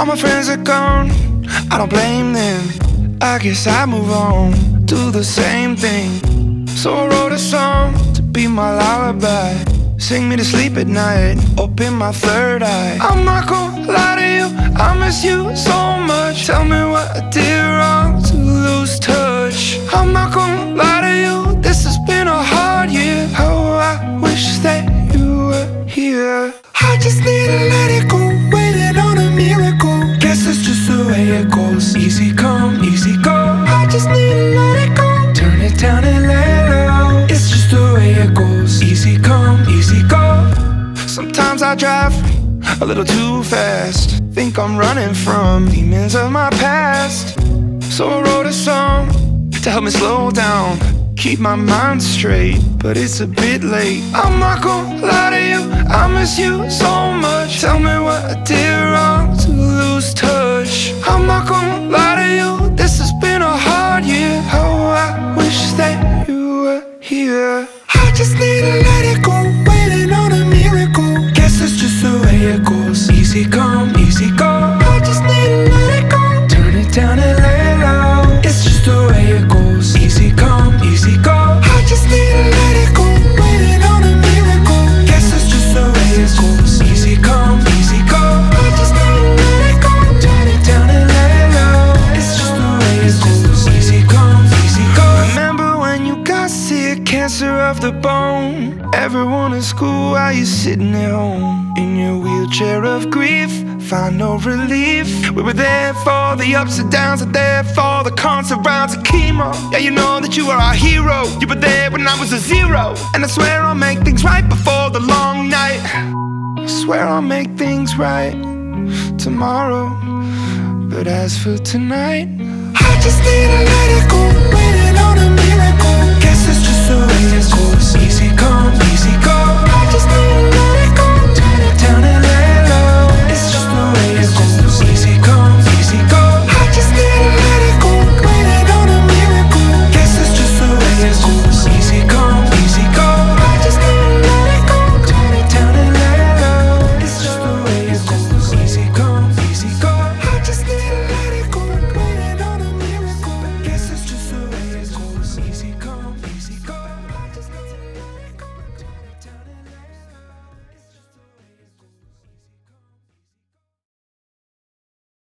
All my friends are gone, I don't blame them. I guess I move on, do the same thing. So I wrote a song to be my lullaby, sing me to sleep at night, open my third eye. I'm not gonna lie to you, I miss you so much. Tell me what I did wrong to lose touch. I'm not gonna lie to you, this has been a hard year. Oh, I wish that you were here. I just need to let it go, waiting on a miracle. Guess it's just the way it goes, easy come, easy go. I just need to let it go, turn it down and let it low. It's just the way it goes, easy come, easy go. Sometimes I drive a little too fast, think I'm running from demons of my past. So I wrote a song to help me slow down, keep my mind straight, but it's a bit late. I'm not gonna lie to you, I miss you so much. Tell me what I did wrong to lose touch. I'm not gonna lie to you, this has been a hard year. Oh, I wish that you were here. I just need to let it go, waiting on a miracle. Guess it's just the way it goes, easy come, easy go. I just need to let it go, turn it down and let it low. It's just the way it goes, easy come, easy go. I just need to let it go, waiting on a miracle. Guess it's just the way it goes, easy come, easy go. I just need to let it go, turn it down and let it low. It's just the way it goes, easy come, easy go. Remember when you got sick, cancer of the bone? Everyone in school, while you sitting at home in your wheelchair of grief, find no relief. We were there for the ups and downs, and there for the constant rounds of chemo. Yeah, you know that you are our hero. You were there when I was a zero, and I swear I'll make things right before the long night. I swear I'll make things right tomorrow, but as for tonight, I just need to let it go, waiting on a miracle. Guess it's just the way it goes, easy come,